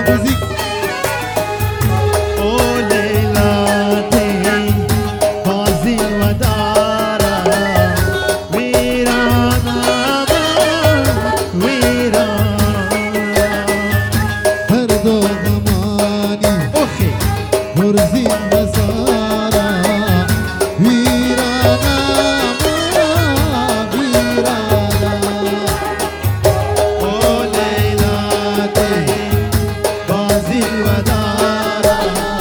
موزیک او لیلا دی بازی و دارم ویرانم هر دو زمانی اوخی برزین بزارا ویرانا ویرانا او لیلا دی بازی و دارم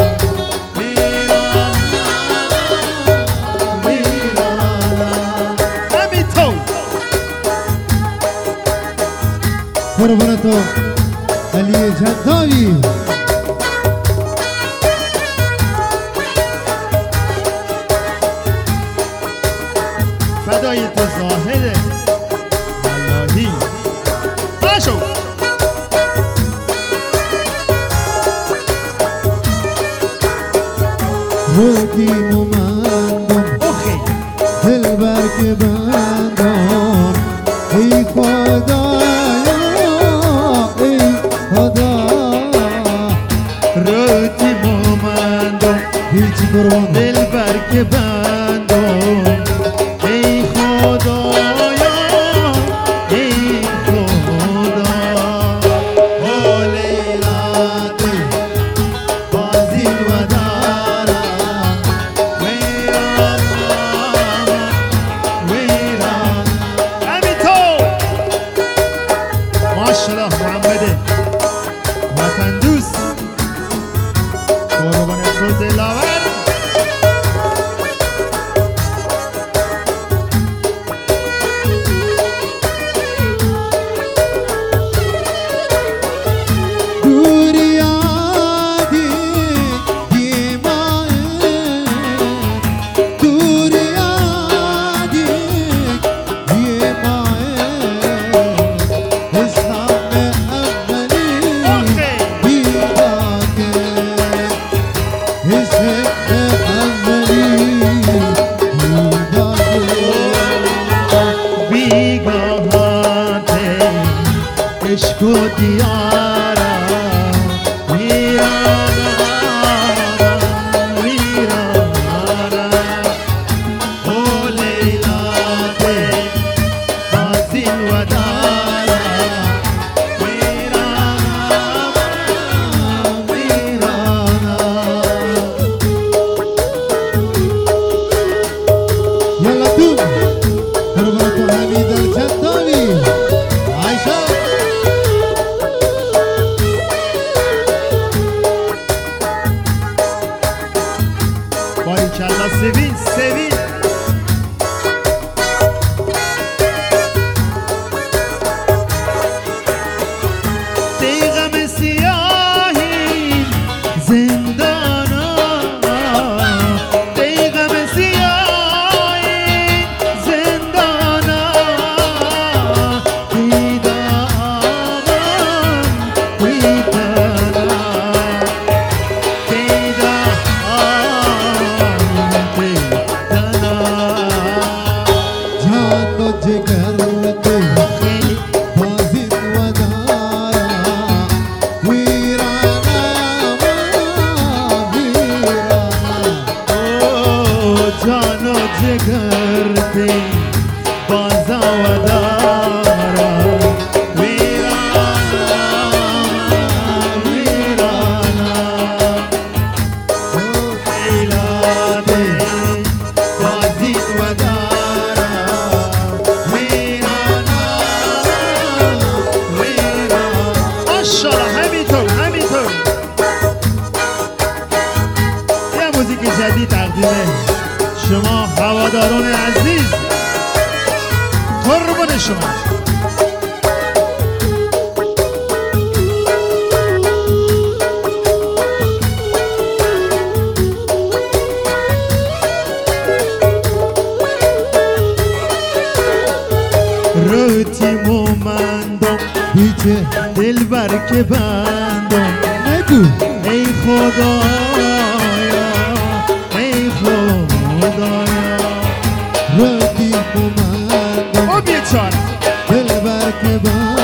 ویرانم همین تو قربان تو علی جداوی فدای تو ظاهره واللهی باشو روکی ممندم اوخی دل برک بندم ای خدایا ای خدا روتی مومندم هیچ قربان دل برک بندم ای خدایا ای خدا او لیلا دی بازی و دارم ویرانم همین تو ماشالله محمده وطن دوست قربان تو دلاور عشق و دیارم ویرانم او لیلا دی بازی و دارم ویرانم یالا تو قربان تو حمید الجداوی عایشا باریکلا سوین سوین دیغم سیاهی زندانا دیغم سیاهی زندانا جگر دل بازی و دارا ویرانا ویرانا جان و جگر دی بازا و دارا ویرانم لیلا دی بازی و دارا ماشالله همینطور همینطور یه موزیک جدید تقدیم شما هواداران عزیز قربان شما روتی مومندم بیچه دل برک بندم نگو ای خدایا ای خدایا رفیق من او بیچاره دل برک